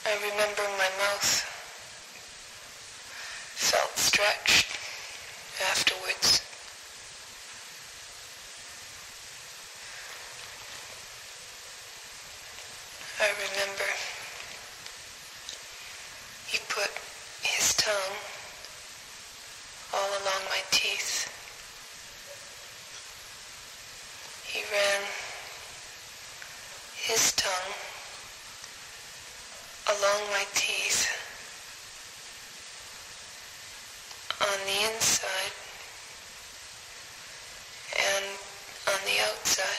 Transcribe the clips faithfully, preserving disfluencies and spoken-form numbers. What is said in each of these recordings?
I remember my mouth felt stretched afterwards. I remember he put his tongue all along my teeth. He ran his tongue along my teeth on the inside and on the outside.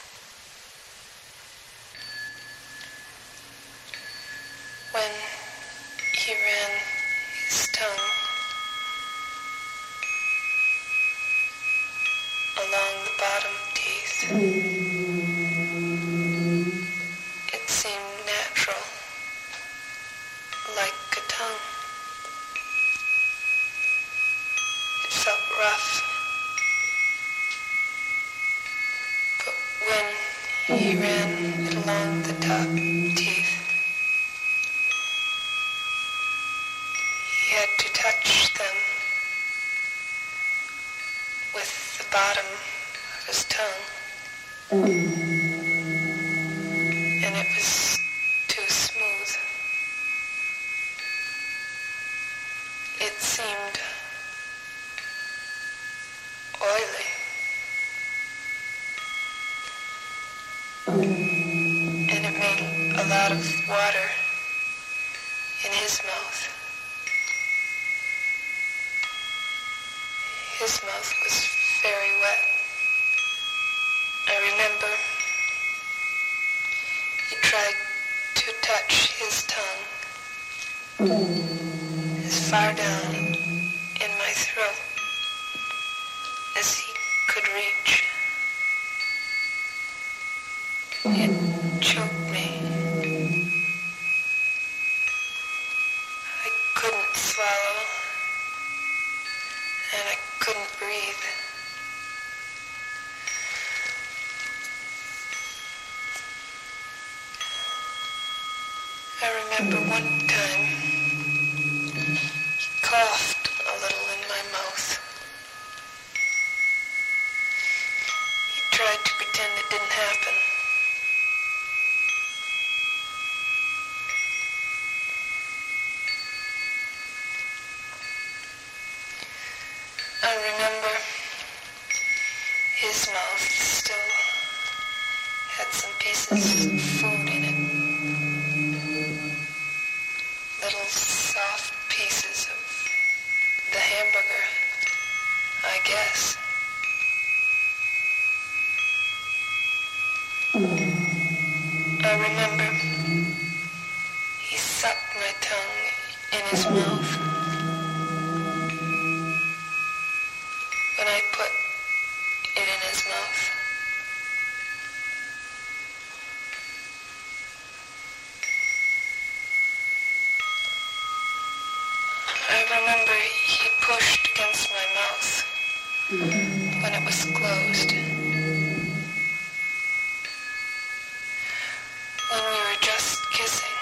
When he ran his tongue along the bottom teeth, it seemed natural, like a tongue. It felt rough. But when he ran it along the top teeth, he had to touch them with the bottom of his tongue. And it was too smooth. It seemed oily. And it made a lot of water in his mouth. His mouth was very wet. I remember he tried to touch his tongue as far down in my throat as he could reach. It choked me. I couldn't swallow, and I couldn't breathe. I remember one time he coughed a little in my mouth. He tried to pretend it didn't happen. I remember his mouth still had some pieces of food in it. Little soft pieces of the hamburger, I guess. I remember he sucked my tongue in his mouth when I put it in his mouth. I remember he pushed against my mouth when it was closed. When we were just kissing.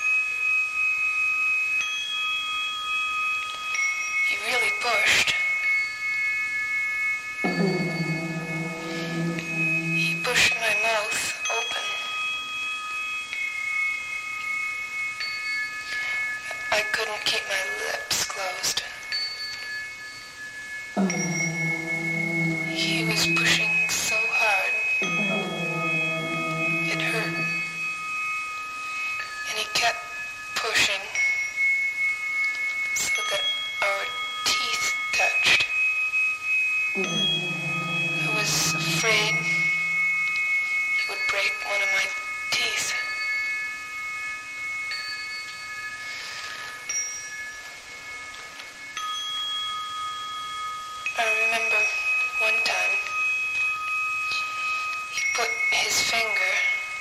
He really pushed. He pushed my mouth open. I couldn't keep my lips closed. He was pushing so hard. It hurt. And he kept pushing so that our teeth touched. I was afraid he would break one of my teeth. I remember one time he put his finger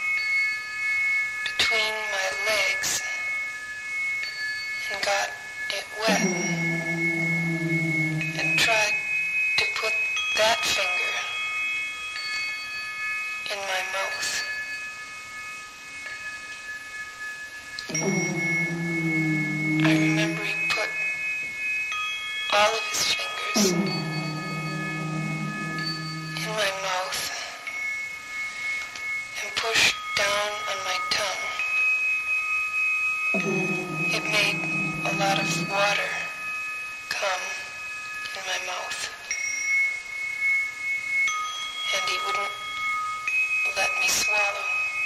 between my legs and got it wet and tried to put that I remember he put all of his fingers in my mouth and pushed down on my tongue. It made a lot of water come in my mouth. And he wouldn't let me swallow.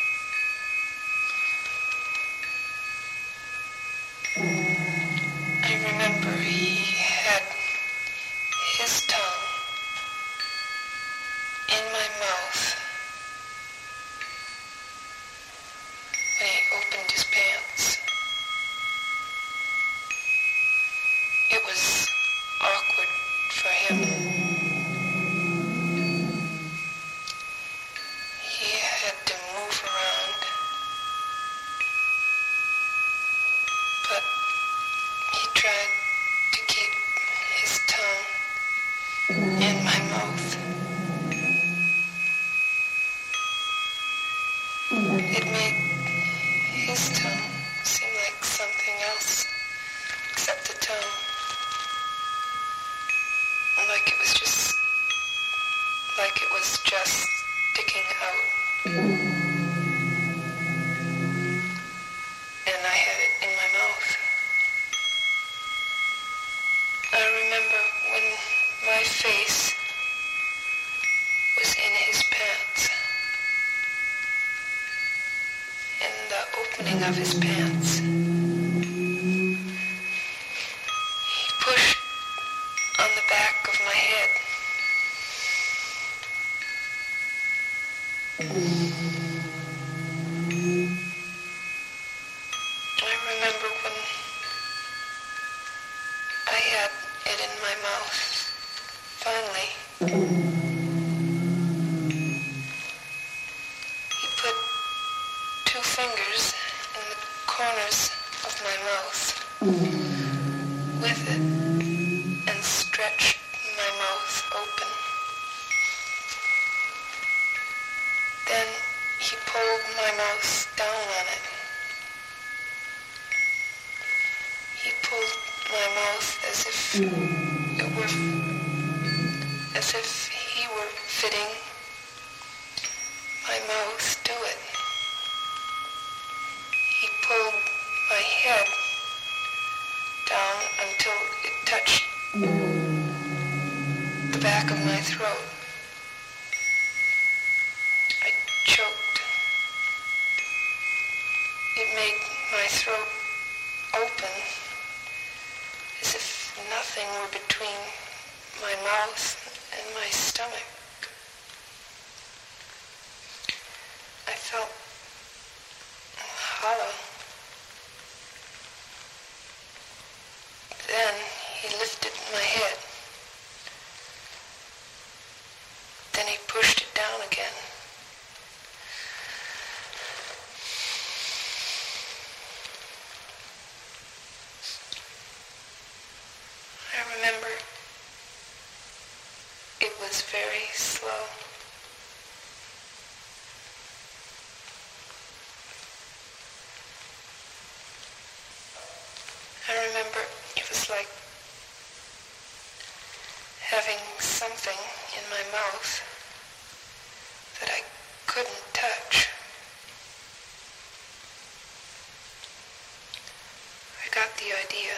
I remember he had his tongue in my mouth when he opened his pants. It was awkward for him. He had to move around, but he tried to keep his tongue in my mouth. It made his tongue seem like something else except the tongue. Like it was just, like it was just sticking out. And I had it in my mouth. I remember when my face was in his pants. In the opening of his pants. He pushed on the back of my head. I remember when I had it in my mouth, finally. He put two fingers in the corners of my mouth with it and stretched my mouth open. Then he pulled my mouth down on it. He pulled my mouth as if it were, as if he were fitting my mouth to it. He pulled my head down until it touched the back of my throat. I choked. It made my throat open as if nothing were between my mouth and my stomach. I felt hollow. Then he lifted my head. Then he pushed it down again. I remember it was very slow. I remember it was like having something in my mouth that I couldn't touch. I got the idea.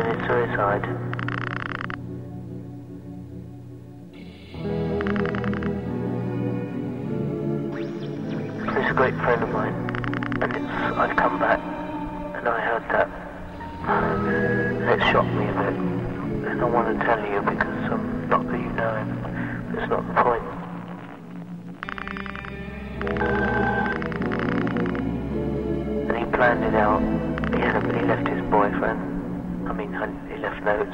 committed suicide. He's a great friend of mine, and it's, I've come back, and I heard that, and it shocked me a bit, and I want to tell you because, um, not that you know him, but it's not the point. And he planned it out. He had a, he left his boyfriend. I mean, he left notes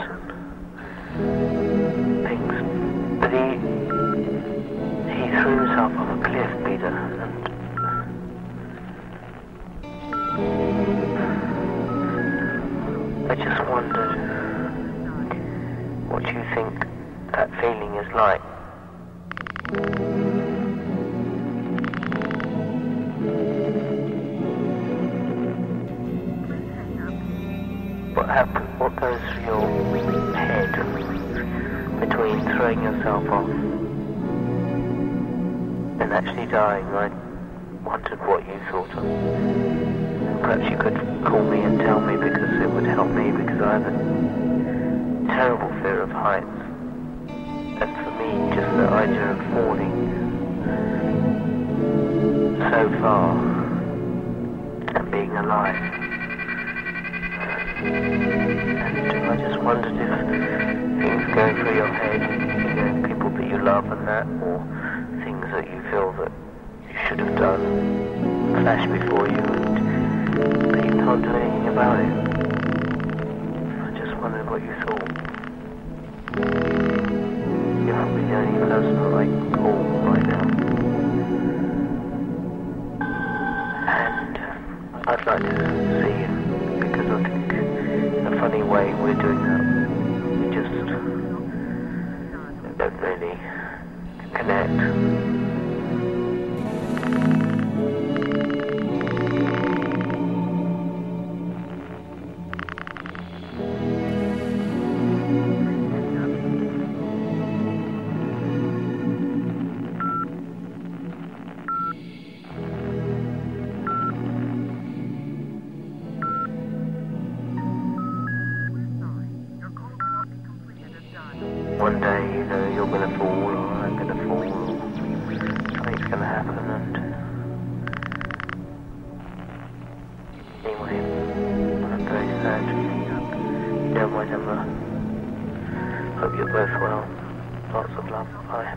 and things. But he he threw himself off a cliff, Peter. And I just wondered what you think that feeling is like. What happens, what goes through your head between throwing yourself off and actually dying? I wondered what you thought of. Perhaps you could call me and tell me, because it would help me, because I have a terrible fear of heights. And for me, just the idea of falling so far and being alive. And I just wondered if things going through your head, you know, people that you love and that, or things that you feel that you should have done, flash before you, and but you can't do anything about it. I just wondered what you thought. You're probably the only person that I can call right now. And I'd like to see you, because I think in a funny way we're doing that. We just don't really connect. One day, you know, you're going to fall, or I'm going to fall, or something's going to happen, and anyway, I'm very sad. You know my number. Hope you're both well. Lots of love. Bye.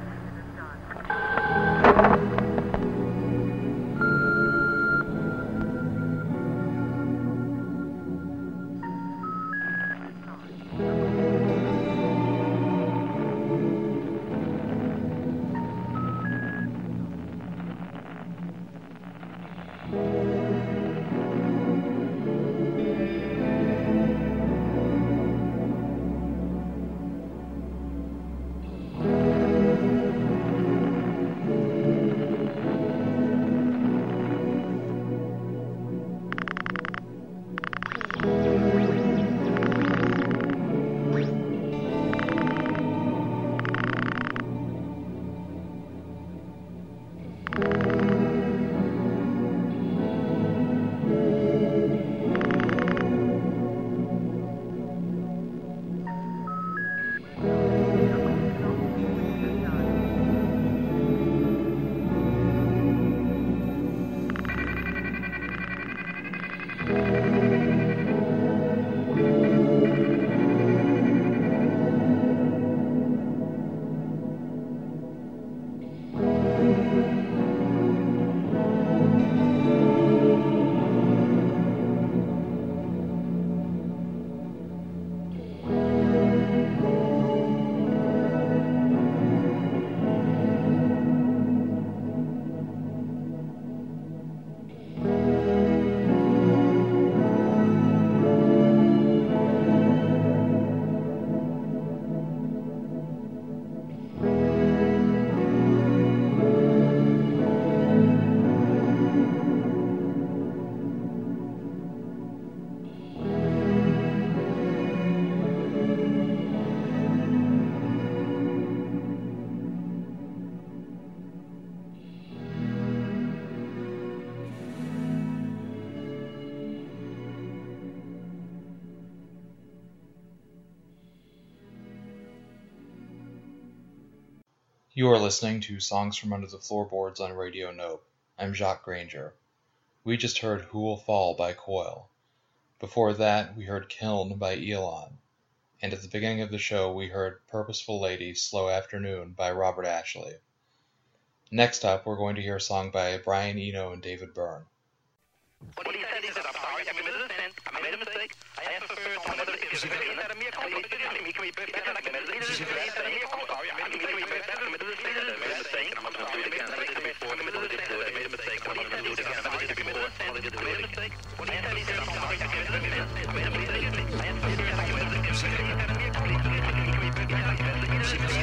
You are listening to Songs from Under the Floorboards on Radio Nope. I'm Jacques Granger. We just heard Who Will Fall by Coil. Before that, we heard Kiln by Elon. And at the beginning of the show, we heard Purposeful Lady, Slow Afternoon by Robert Ashley. Next up, we're going to hear a song by Brian Eno and David Byrne. What he said, he said, I'm sorry, I committed a sin, I made a mistake, I asked for first, I made a mistake, I made a mistake, I made a mistake, I made a mistake, I'm sorry, I committed a mistake, I made a mistake, I made a mistake, I'm sorry, I committed a mistake, I made a mistake, I'm sorry, I committed a mistake, I made a mistake, what he said, he said, I'm sorry, I committed a sin, I made a mistake, I asked for first, I made a mistake, I made a mistake, I'm sorry, I committed a mistake,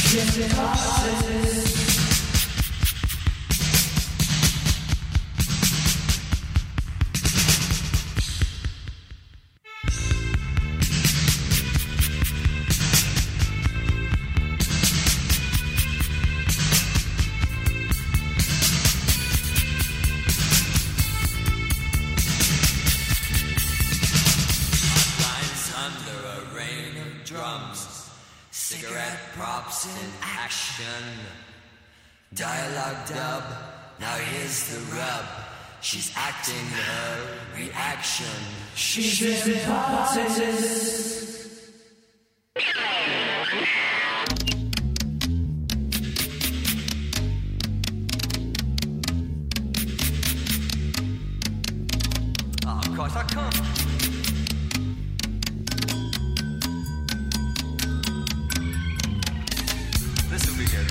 Dialogue dub, now here's the rub. She's acting her reaction. She's hypnosis. Oh, of course I can't. This will be good.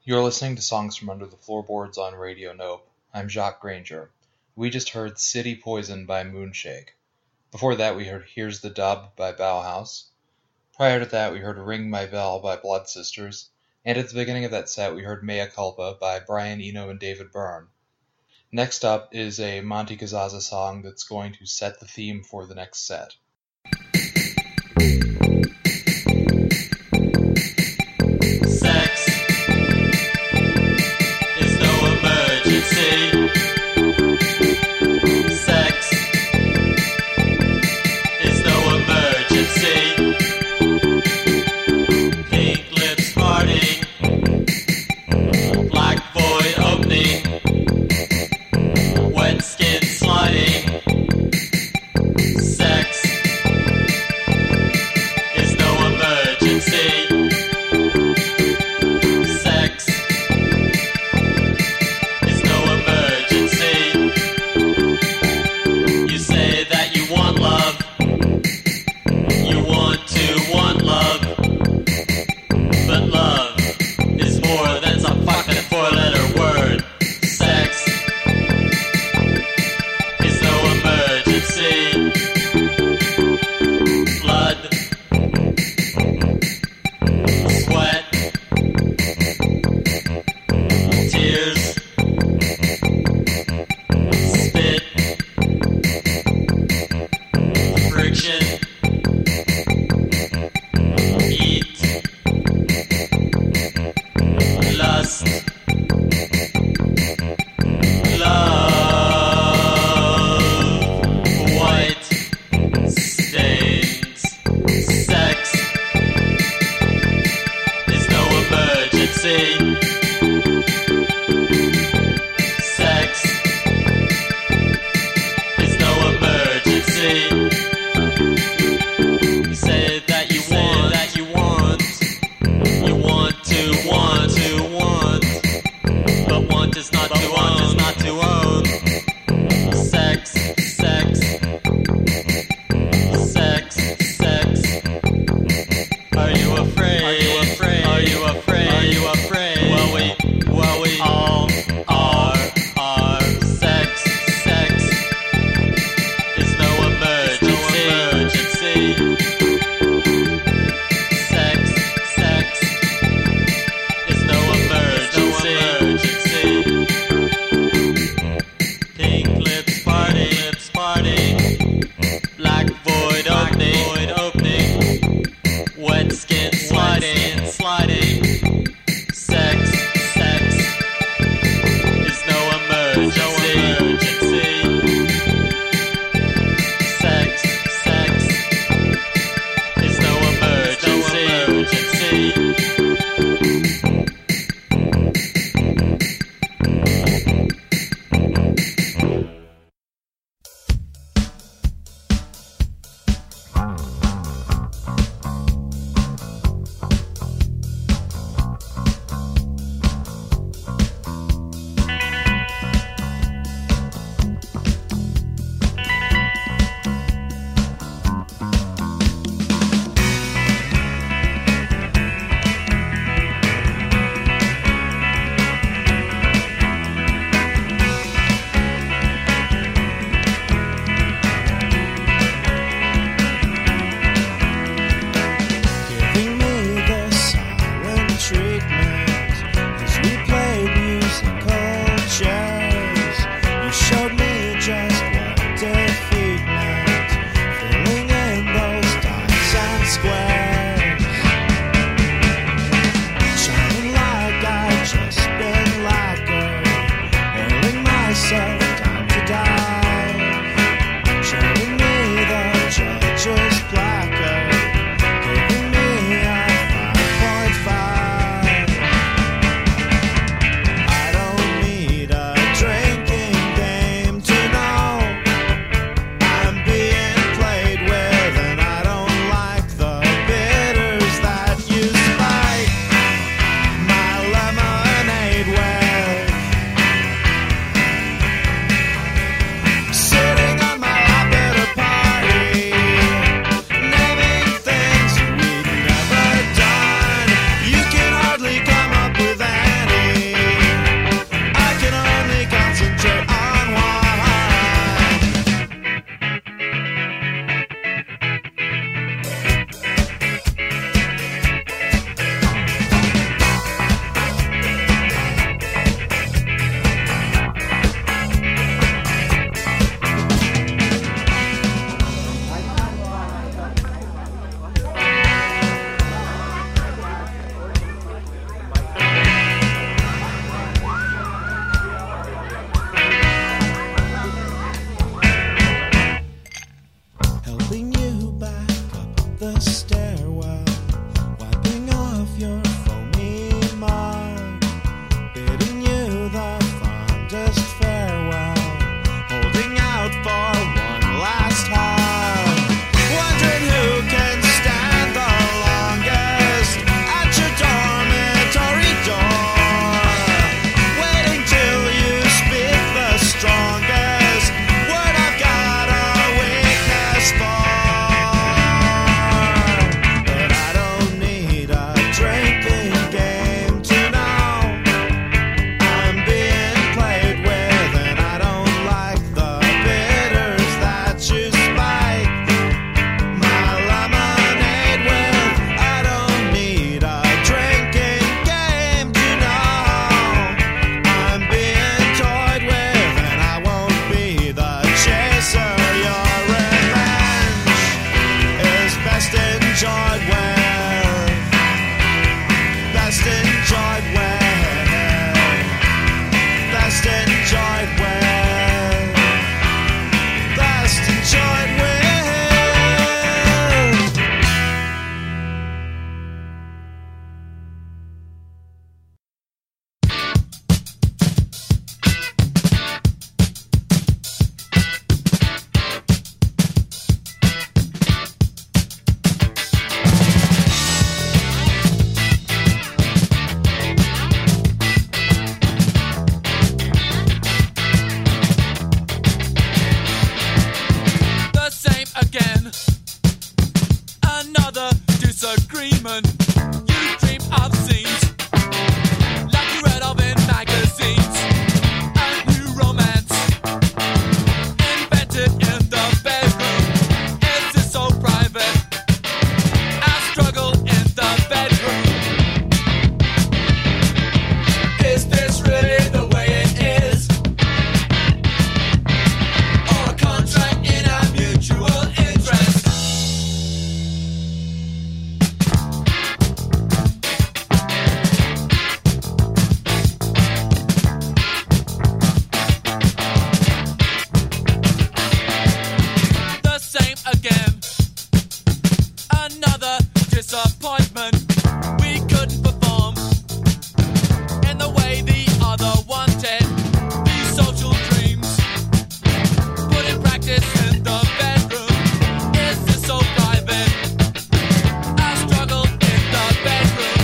You're listening to Songs from Under the Floorboards on Radio Nope. I'm Jacques Granger. We just heard City Poison by Moonshake. Before that, we heard Here's the Dub by Bauhaus. Prior to that, we heard Ring My Bell by Blood Sisters. And at the beginning of that set, we heard Mea Culpa by Brian Eno and David Byrne. Next up is a Monty Kazaza song that's going to set the theme for the next set. Sex is no emergency. Sex is no emergency. Pink lips parting, black void opening, wet skin sliding. Sex the stairwell, wiping off your foamy mug, bidding you the fondest farewell, holding out for one last hug, wondering who can stand the longest at your dormitory door, waiting till you speak the strongest word I've got a weakness for. But I don't need a drinking game to know I'm being played with, and I don't like the bitters that you spike my lemonade with. I don't need a drinking game to know I'm being toyed with, and I won't be the chaser. Your revenge is best enjoyed with, best enjoyed with, best enjoyed with, best enjoyed with. The same again. Another disagreement. You dream of scenes like you read of in magazines. A new romance invented in the bedroom. Is this so private? I struggle in the bedroom. Is this really the way it is? Or a contract in our mutual interest? The same again. Another disappointment. We couldn't perform in the way the other wanted. These social dreams put in practice in the bedroom. Is this so private? I struggle in the bedroom.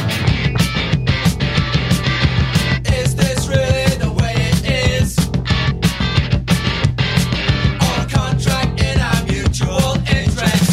Is this really the way it is? Or a contract in our mutual interest?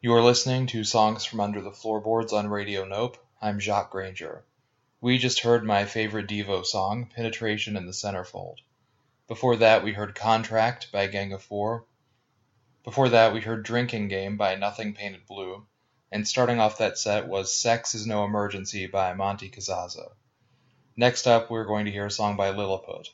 You are listening to Songs from Under the Floorboards on Radio Nope. I'm Jacques Granger. We just heard my favorite Devo song, Penetration in the Centerfold. Before that, we heard Contract by Gang of Four. Before that, we heard Drinking Game by Nothing Painted Blue. And starting off that set was Sex Is No Emergency by Monty Kazaza. Next up, we're going to hear a song by Lilliput.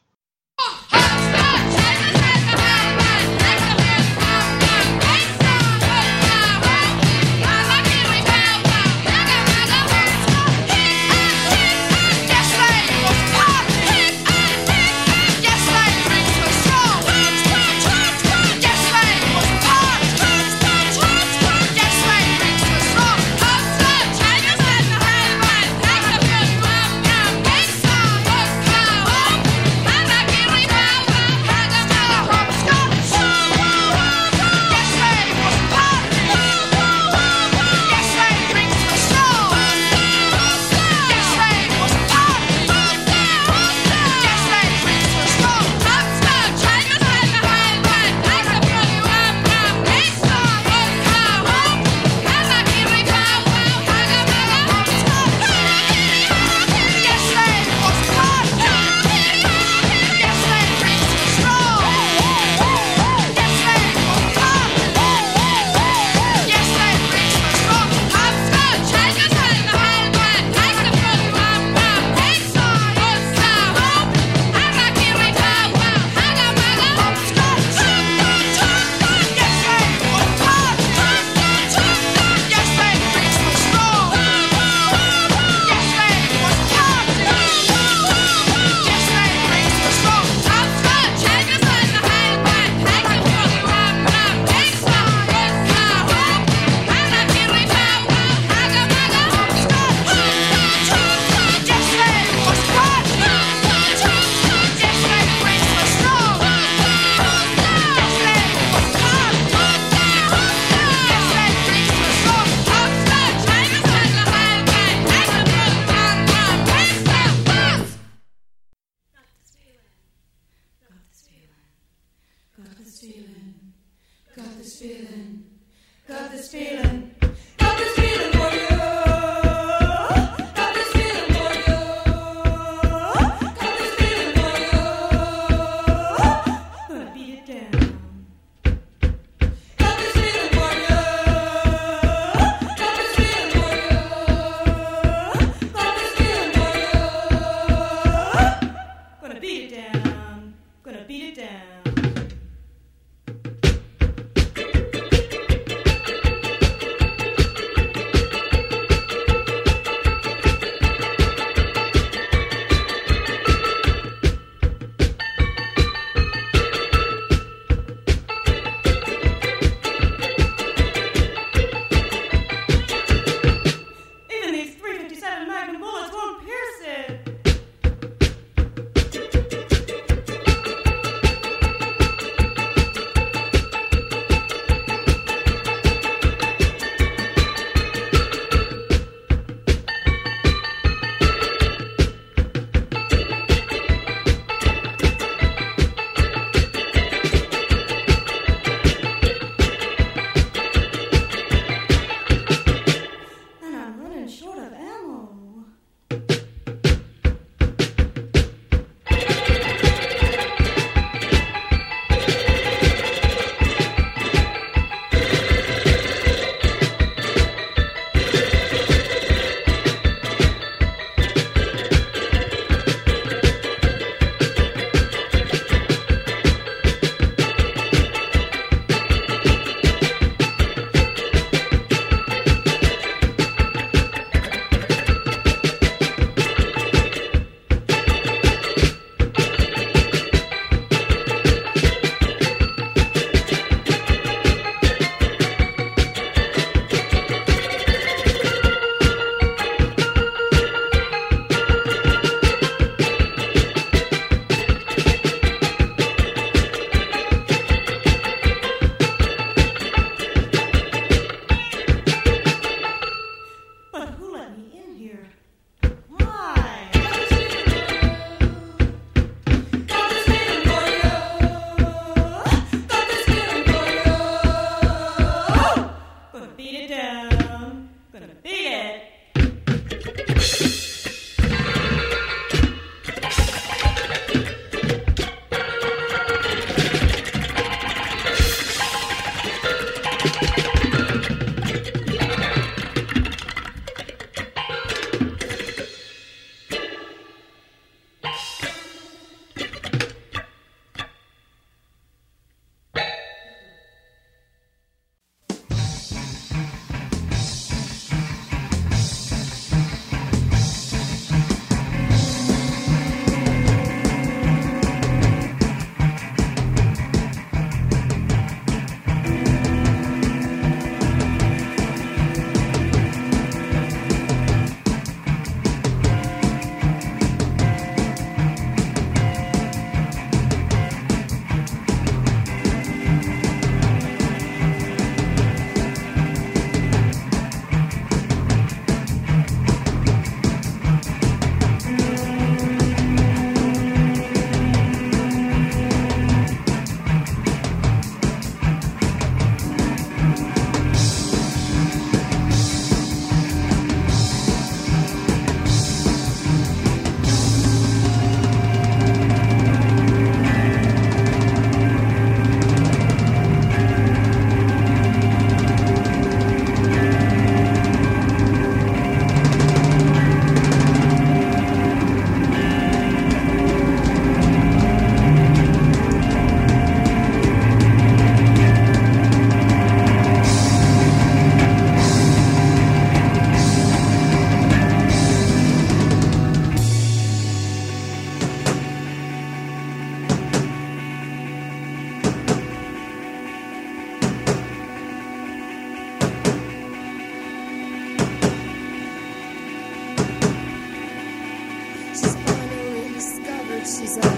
she's a.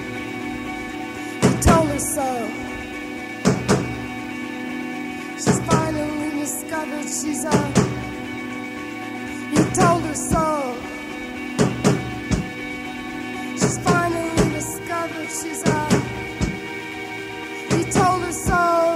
He told her so. She's finally discovered she's a. He told her so. She's finally discovered she's a. He told her so.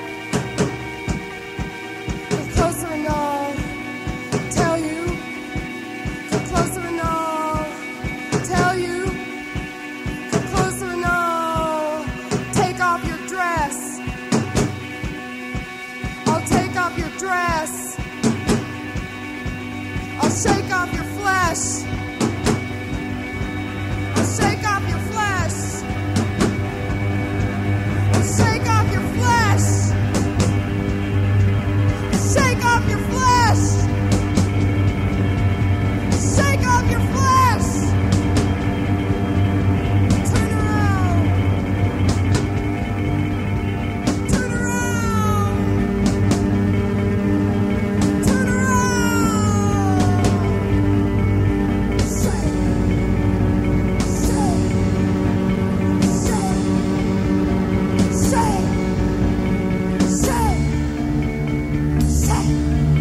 Come closer and I'll tell you. Come closer and I'll tell you. Come closer and I'll take off your dress. I'll take off your dress. I'll shake off your flesh. I'll shake off your flesh. I'll shake off your flesh. Shake off your flesh. Shake off your flesh. Turn around. Turn around. Turn around. Shake. Shake. Shake. Shake. Shake. Shake.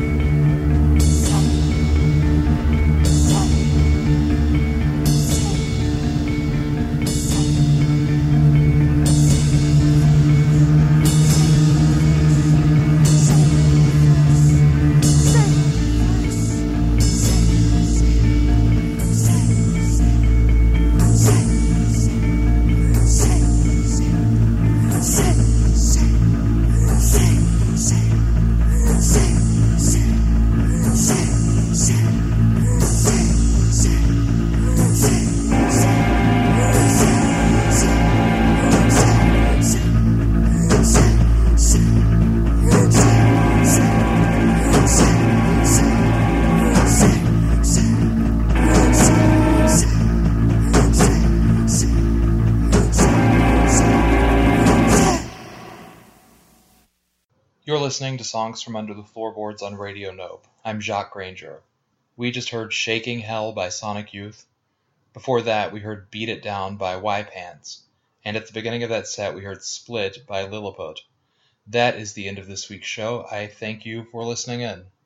You're listening to Songs from Under the Floorboards on Radio Nope. I'm Jacques Granger. We just heard Shaking Hell by Sonic Youth. Before that, we heard Beat It Down by Y-Pants. And at the beginning of that set, we heard Split by Lilliput. That is the end of this week's show. I thank you for listening in.